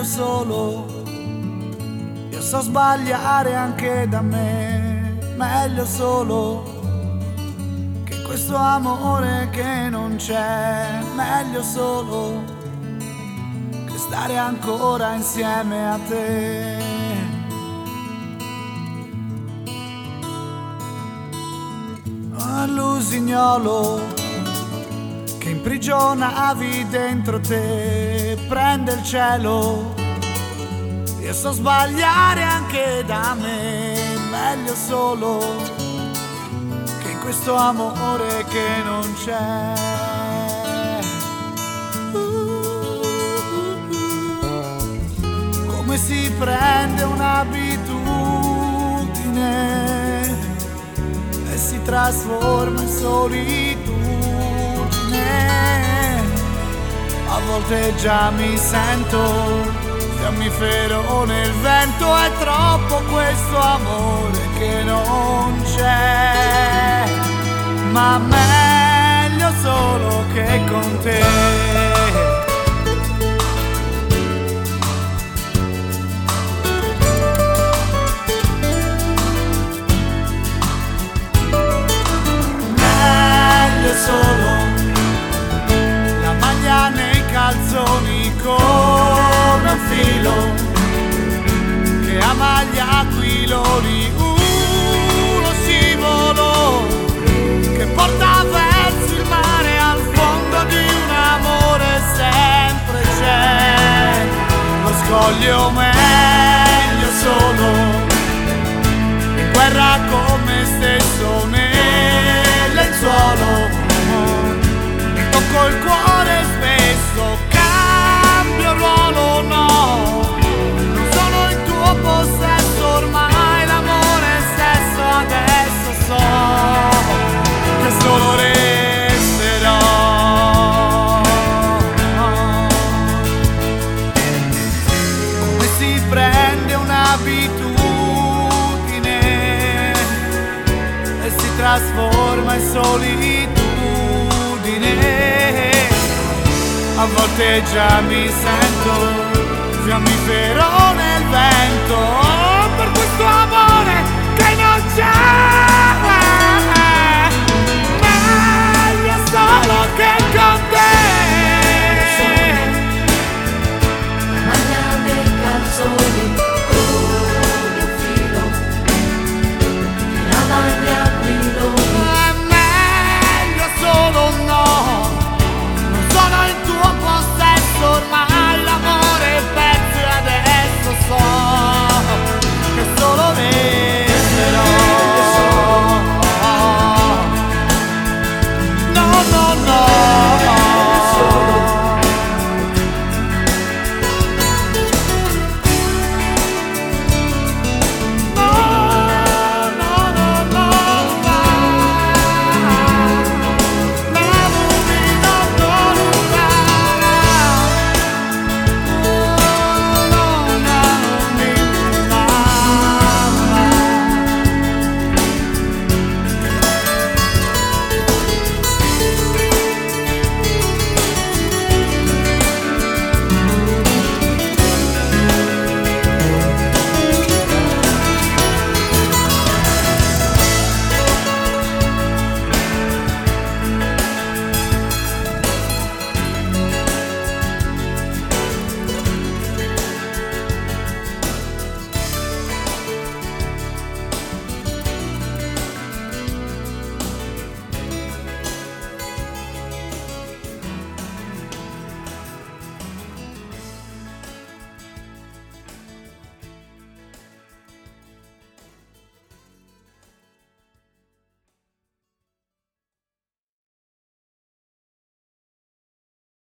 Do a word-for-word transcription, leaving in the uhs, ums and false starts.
meglio solo. Io so sbagliare anche da me, meglio solo. Che questo amore che non c'è, meglio solo. Che stare ancora insieme a te. L'usignolo che imprigionavi dentro te prende il cielo. Io so sbagliare anche da me, meglio solo. Che in questo amore che non c'è. Come si prende un'abitudine e si trasforma in solitudine. A volte già mi sento fiammifero nel vento. È troppo questo amore che non c'è, ma meglio solo che con te. Solo la maglia nei calzoni come un filo che ama gli aquiloni, uno scivolo che porta verso il mare al fondo di un amore sempre c'è. Lo scoglio meglio solo in guerra con me stesso nel lenzuolo. Tocco il cuore spesso, cambio ruolo, no. Non sono in tuo possesso ormai, l'amore stesso adesso so che solo resterò. Come si prende un'abitudine e si trasforma in solitudine. A volte già mi sento fiammifero nel vento.